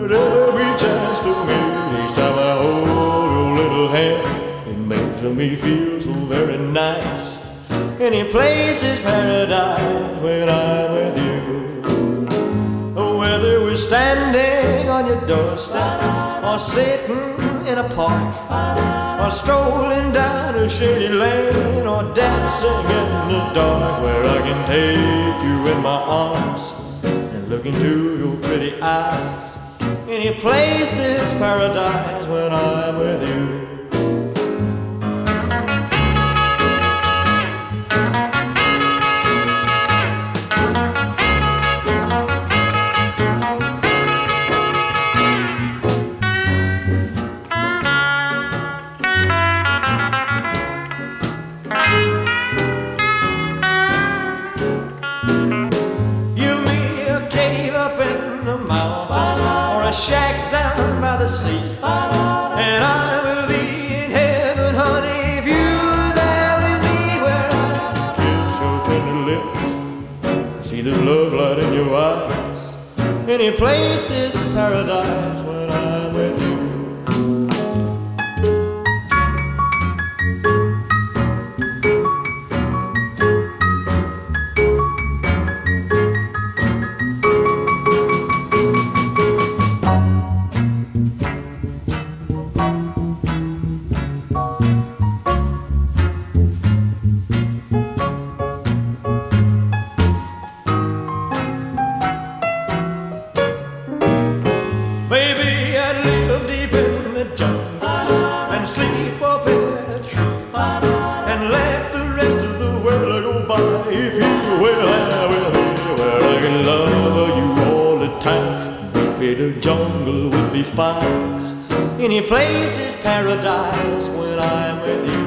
every chance to meet. Each time I hold your little hand, it makes me feel so very nice. Any place is paradise when I'm with you. Whether we're standing on your doorstep, or sitting in a park, or strolling down a shady lane, or dancing in the dark, where I can take you in my arms and look into your pretty eyes. Any place is paradise when I'm with you. Mountains or a shack down by the sea, and I will be in heaven, honey, if you're there with me, where I kiss your tender lips, see the love light in your eyes. Any place is paradise when I'm with you. Maybe I'd live deep in the jungle and sleep up in a tree and let the rest of the world go by. If you were there with me, where I can love you all the time, maybe the jungle would be fine. Any place is paradise when I'm with you.